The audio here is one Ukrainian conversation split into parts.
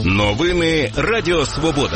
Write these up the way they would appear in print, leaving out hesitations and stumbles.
Новини Радіо Свобода.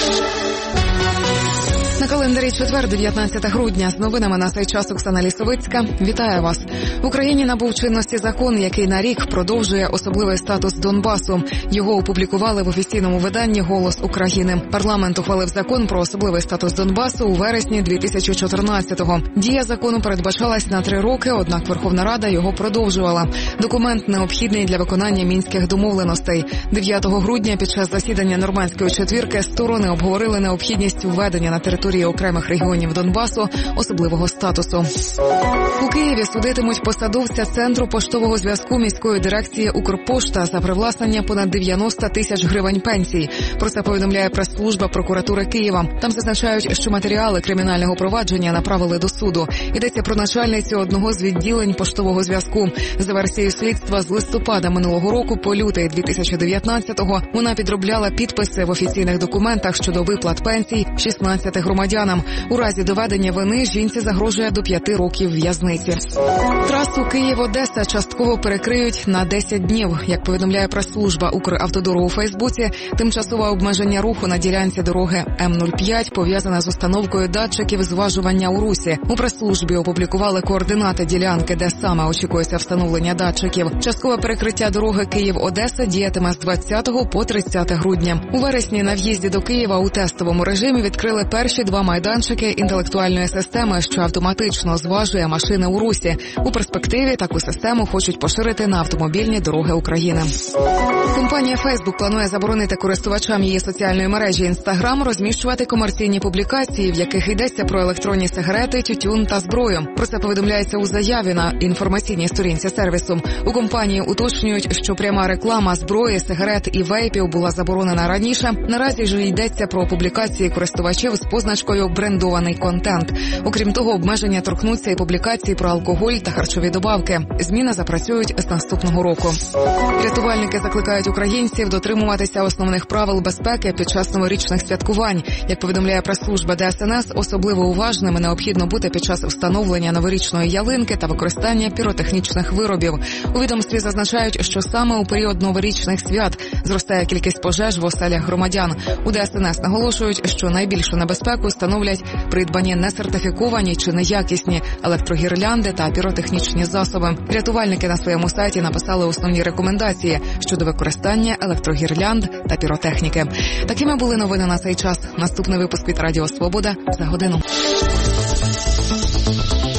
На календарі четвер, 19 грудня. З новинами на цей час Оксана Лісовицька. Вітаю вас. В Україні набув чинності закон, який на рік продовжує особливий статус Донбасу. Його опублікували в офіційному виданні «Голос України». Парламент ухвалив закон про особливий статус Донбасу у вересні 2014-го. Дія закону передбачалась на 3 роки, однак Верховна Рада його продовжувала. Документ необхідний для виконання мінських домовленостей. 9 грудня під час засідання Нормандської четвірки сторони обговорили необхідність введення на території окремих регіонів Донбасу особливого статусу. У Києві судитимуть посадовця Центру поштового зв'язку міської дирекції «Укрпошта» за привласнення понад 90 тисяч гривень пенсій. Про це повідомляє прес-служба прокуратури Києва. Там зазначають, що матеріали кримінального провадження направили до суду. Йдеться про начальницю одного з відділень поштового зв'язку. За версією слідства, з листопада минулого року по лютий 2019-го вона підробляла підписи в офіційних документах щодо виплат пенсій 16 громадянам. У разі доведення вини жінці загрожує до 5 років в'язниці. Трасу Київ-Одеса частково перекриють на 10 днів. Як повідомляє прес-служба Укравтодору у Фейсбуці, тимчасове обмеження руху на ділянці дороги М-05 пов'язане з установкою датчиків зважування у русі. У прес-службі опублікували координати ділянки, де саме очікується встановлення датчиків. Часткове перекриття дороги Київ-Одеса діятиме з 20 по 30 грудня. У вересні на в'їзді до Києва у тестовому режимі відкрили перші 2 майданчики інтелектуальної системи, що автоматично зважує машини у русі. У перспективі таку систему хочуть поширити на автомобільні дороги України. Компанія Facebook планує заборонити користувачам її соціальної мережі Instagram розміщувати комерційні публікації, в яких йдеться про електронні сигарети, тютюн та зброю. Про це повідомляється у заяві на інформаційній сторінці сервісу. У компанії уточнюють, що пряма реклама зброї, сигарет і вейпів була заборонена раніше. Наразі ж йдеться про публікації користувачів з позначкою «брендований контент». Окрім того, обмеження торкнуться і публікації про алкоголь та харчові добавки. Зміни запрацюють з наступного року. Рятувальники закликають українців дотримуватися основних правил безпеки під час новорічних святкувань. Як повідомляє прес-служба ДСНС, особливо уважними необхідно бути під час встановлення новорічної ялинки та використання піротехнічних виробів. У відомстві зазначають, що саме у період новорічних свят зростає кількість пожеж в оселях громадян. У ДСНС наголошують, що найбільшу небезпеку становлять придбані несертифіковані чи неякісні електрогірлянди та піротехнічні засоби. Рятувальники на своєму сайті написали основні рекомендації щодо використання електрогірлянд та піротехніки. Такими були новини на цей час. Наступний випуск від Радіо Свобода за годину.